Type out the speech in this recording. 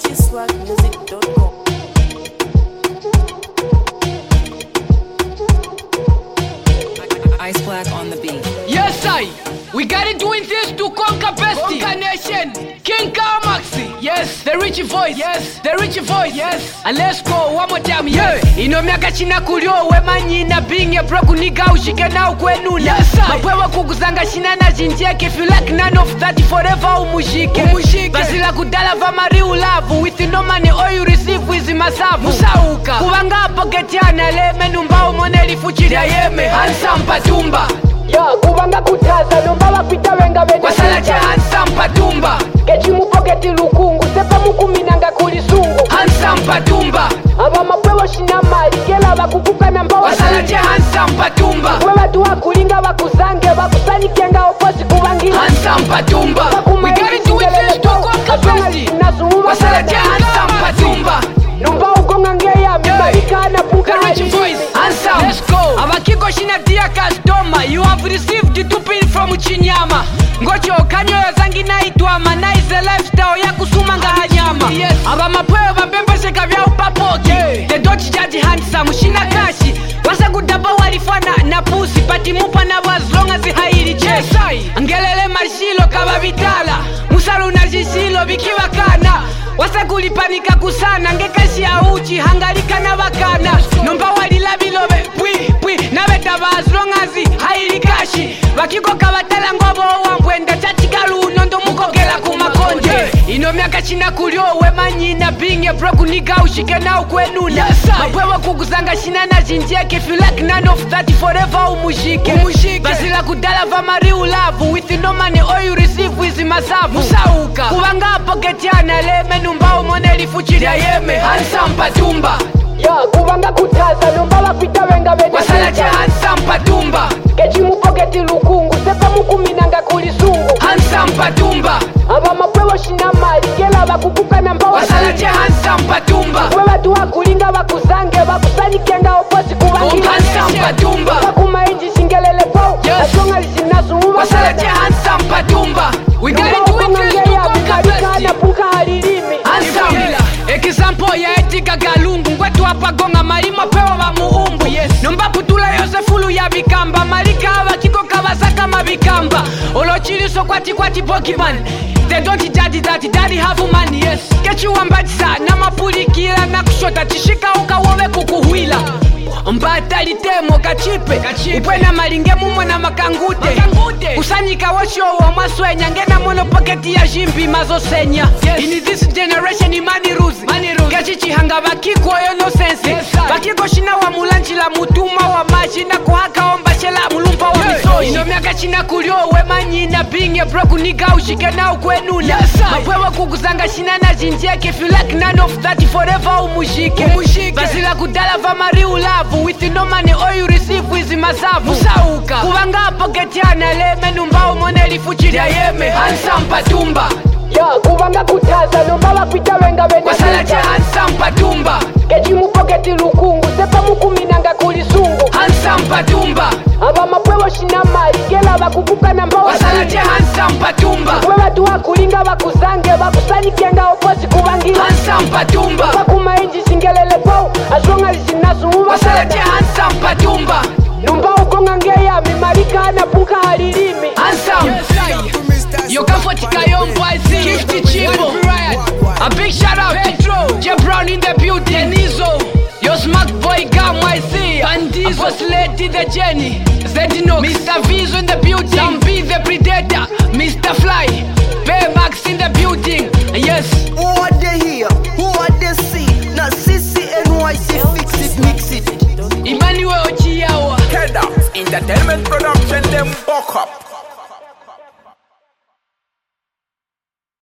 purchaseswagmusic.com. Ice Black on the beat. Yes, we got it doing this to conquer bestie. Conquer nation. King Kamaxi. Yes, the rich voice. Yes, the rich voice. Yes. And let's go one more time. Yeah. Ino miaka china kulio wemanyi na being a broke nigga ushike na ukwenuna. Yes, mapwewa kukuzanga shina na jinjeke. If you like none of that forever umushike. Basila kudala vamari ulavu. With no money all you receive with masavu. Musauka. Kuwanga pocket yana leme numbao moneli fuchiria yeme. Handsome patumba. Ya kubanga kutaza nomba wapita wenga wenga wasala cha handsome patumba kechi mupoketi lukungu sepa mukuminanga kulisungu handsome patumba aba mapwewo shina mali kela bakukuka na mbawa wasala cha handsome patumba wewe tu wakulinga bakusange bakusanyikenga oposi kubangi handsome patumba we got it doing this to conquer bestie wasala cha handsome patumba nomba ugonga ngeya mibarika na puka rich voice handsome let's go abakiko shina dia customer you have received the tupin from Chinyama ngocho kanyoyo zangi naitwa manaize lifestyle ya kusuma nganyama yes. Aba mapwewe babembesheka vya upapoke the dot judge handsome shina kashi wasa kudaba walifana na pusi pati mupa na as long as haili chesai angelele mashilo kaba vitala musalu na jishilo bikiwa kana wasa kulipanika kusana ngekashi ya uchi hangalika na bakana nomba walilabilobe pwi na betaba as long as haili kashi bakiko kabatala ngobo wambwenda chachikalu nondo mukogela kumakonje ino miaka china kulio wemanyi na being a broke nigga ushike na ukwenuna mapwewa kukuzanga shina na jinjeke. If you like none of that forever umushike basila kudala vamari ulavu with no money all you receive with masavu musauka kubanga pocket yana leme numbao moneli fuchiria yeme handsome patumba ya kubanga kutaza nomba wapita wenga wenga wasala cha handsome patumba kechi mupoketi lukungu sepa mukuminanga kulisungu handsome patumba aba mapwewo shina mali kela bakukuka na mbawa wasala cha handsome patumba wewe tu wakulinga bakusange bakusanyikenga oposi kubangi handsome patumba bakumainji singelele pau asonga lisinasu wasala cha handsome patumba we got it doing this to conquer bestie na puka halilimi handsome example ya etika galungu ngwetu hapa gonga malima pewa wa muumbu nomba putula Yosefulu ya bikamba malika abakiko kabasaka mabikamba olochiliso kwati Pokemon they don't judge that daddy have money yes kechi wambatisa na mapulikila na kushota chishika ukawowe kukuhuila mbata litemo kachipe upwena malinge mumwe na makangute usanyika woshowo mwaswenya ngena mono poketi ya jimbi mazosenya in this generation imani ruzi kechi chihanga bakiko yo no sense bakiko shina wa mulanchi la mutuma wa maji na kuhaka omba shela mulumpa wa misoji ino miaka china kulio wemanyi na being a broke nigga ushike na ukwenuna mapwewa kukuzanga shina na jinjeke. If you like none of that forever umushike basila kudala vamari ulavu with no money all you receive with masavu musauka kubanga pocket yana leme numbao moneli fuchiria yeme handsome patumba ya kubanga kutaza nomba wapita wenga wenga wasala cha handsome patumba kechi mupoketi lukungu sepa mukuminanga kulisungu handsome patumba aba mapwewo shina mali kela bakukuka na mbawa wasala cha handsome patumba wewe tu wakulinga bakusange bakusanyikenga oposi kubangi handsome patumba bakumainji singelele pau asonga lisinasu wasala cha handsome patumba nomba ugonga ngeya mimarika na puka halilimi handsome yo kafotika yombo I see Gifty Chibo a big shout out Petro J Brown in the beauty Nizo yo smack boy Gam I see Bandizo Boss Lady the Jenny Zedino Mr. Vizo in the building Zambi the Predator Mr. Fly Baymax in the building yes who are they here who are they see na CC NYC fix it mix it Emmanuel Ochiawa Head up entertainment production them buck up